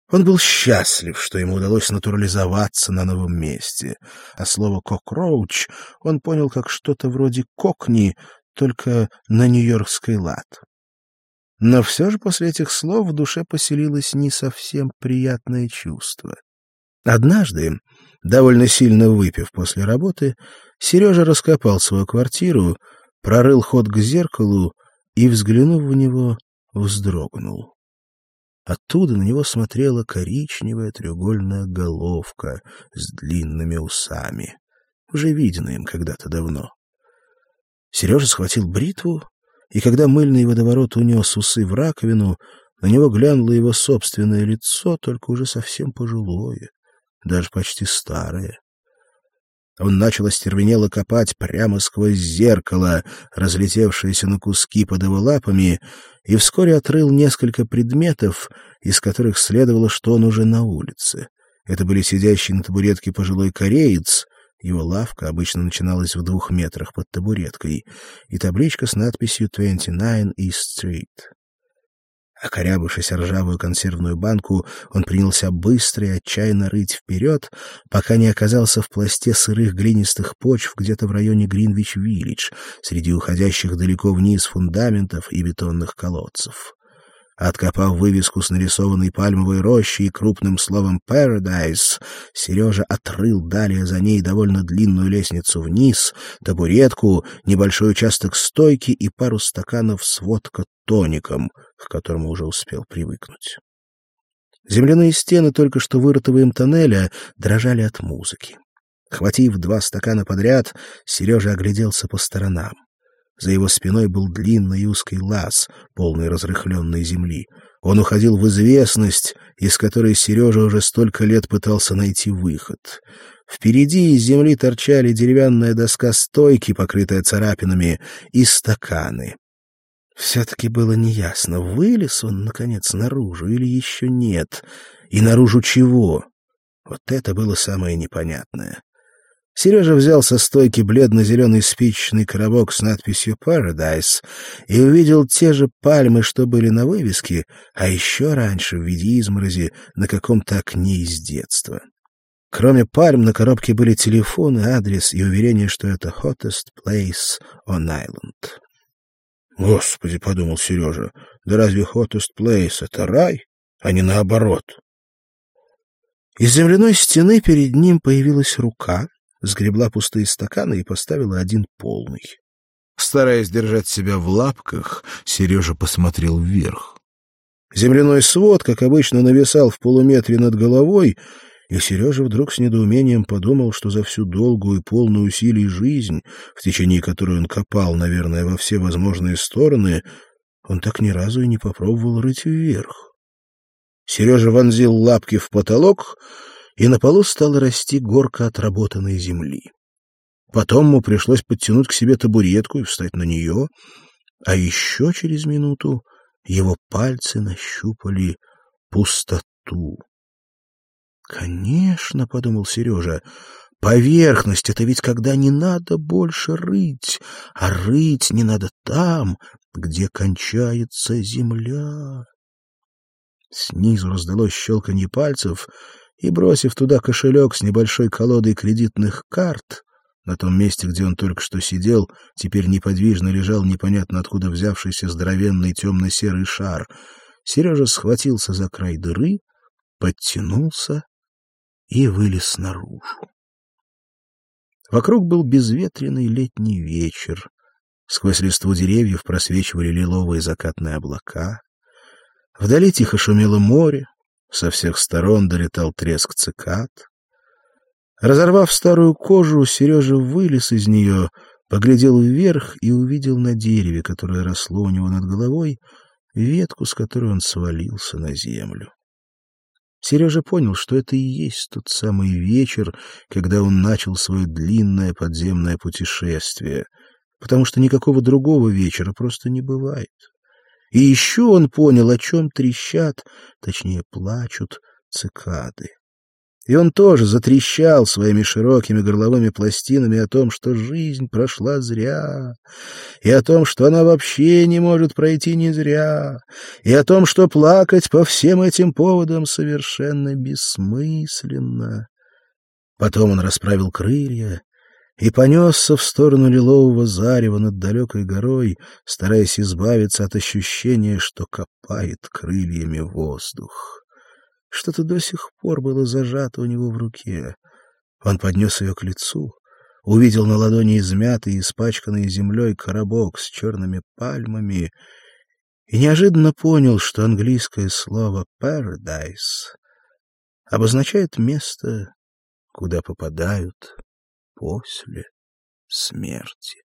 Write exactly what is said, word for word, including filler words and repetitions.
Он был счастлив, что ему удалось натурализоваться на новом месте, а слово «кокроуч» он понял как что-то вроде «кокни», только на нью-йоркский лад. Но все же после этих слов в душе поселилось не совсем приятное чувство. Однажды, довольно сильно выпив после работы, Сережа раскопал свою квартиру, прорыл ход к зеркалу и, взглянув в него, вздрогнул. Оттуда на него смотрела коричневая треугольная головка с длинными усами, уже виденная им когда-то давно. Сережа схватил бритву, и когда мыльный водоворот унес усы в раковину, на него глянуло его собственное лицо, только уже совсем пожилое, даже почти старое. Он начал остервенело копать прямо сквозь зеркало, разлетевшееся на куски под его лапами, и вскоре отрыл несколько предметов, из которых следовало, что он уже на улице. Это были сидящий на табуретке пожилой кореец, его лавка обычно начиналась в двух метрах под табуреткой, и табличка с надписью «двадцать девять East Street». Окорябавшись о ржавую консервную банку, он принялся быстро и отчаянно рыть вперед, пока не оказался в пласте сырых глинистых почв где-то в районе Гринвич-Виллидж, среди уходящих далеко вниз фундаментов и бетонных колодцев. Откопав вывеску с нарисованной пальмовой рощей и крупным словом «Paradise», Сережа отрыл далее за ней довольно длинную лестницу вниз, табуретку, небольшой участок стойки и пару стаканов с водка-тоником, к которому уже успел привыкнуть. Земляные стены только что вырытого им тоннеля дрожали от музыки. Хватив два стакана подряд, Сережа огляделся по сторонам. За его спиной был длинный и узкий лаз, полный разрыхленной земли. Он уходил в известность, из которой Сережа уже столько лет пытался найти выход. Впереди из земли торчали деревянная доска стойки, покрытая царапинами, и стаканы. Все-таки было неясно, вылез он, наконец, наружу или еще нет, и наружу чего. Вот это было самое непонятное. Сережа взял со стойки бледно-зеленый спичечный коробок с надписью «Paradise» и увидел те же пальмы, что были на вывеске, а еще раньше в виде изморози на каком-то окне из детства. Кроме пальм на коробке были телефон, адрес и уверение, что это «hottest place on island». «Господи», — подумал Сережа, — «да разве hottest place — это рай, а не наоборот?» Из земляной стены перед ним появилась рука, сгребла пустые стаканы и поставила один полный. Стараясь держать себя в лапках, Сережа посмотрел вверх. Земляной свод, как обычно, нависал в полуметре над головой, и Сережа вдруг с недоумением подумал, что за всю долгую и полную усилий жизнь, в течение которой он копал, наверное, во все возможные стороны, он так ни разу и не попробовал рыть вверх. Сережа вонзил лапки в потолок, и на полу стала расти горка отработанной земли. Потом ему пришлось подтянуть к себе табуретку и встать на нее, а еще через минуту его пальцы нащупали пустоту. «Конечно, — подумал Сережа, — поверхность — это ведь когда не надо больше рыть, а рыть не надо там, где кончается земля». Снизу раздалось щелканье пальцев, и, бросив туда кошелек с небольшой колодой кредитных карт, на том месте, где он только что сидел, теперь неподвижно лежал непонятно откуда взявшийся здоровенный темно-серый шар, Сережа схватился за край дыры, подтянулся и вылез наружу. Вокруг был безветренный летний вечер. Сквозь листву деревьев просвечивали лиловые закатные облака. Вдали тихо шумело море. Со всех сторон долетал треск цикад. Разорвав старую кожу, Сережа вылез из нее, поглядел вверх и увидел на дереве, которое росло у него над головой, ветку, с которой он свалился на землю. Сережа понял, что это и есть тот самый вечер, когда он начал свое длинное подземное путешествие, потому что никакого другого вечера просто не бывает. И еще он понял, о чем трещат, точнее плачут, цикады. И он тоже затрещал своими широкими горловыми пластинами о том, что жизнь прошла зря, и о том, что она вообще не может пройти не зря, и о том, что плакать по всем этим поводам совершенно бессмысленно. Потом он расправил крылья и понесся в сторону лилового зарева над далекой горой, стараясь избавиться от ощущения, что копает крыльями воздух. Что-то до сих пор было зажато у него в руке. Он поднес ее к лицу, увидел на ладони измятый и испачканный землей коробок с черными пальмами и неожиданно понял, что английское слово «paradise» обозначает место, куда попадают после смерти.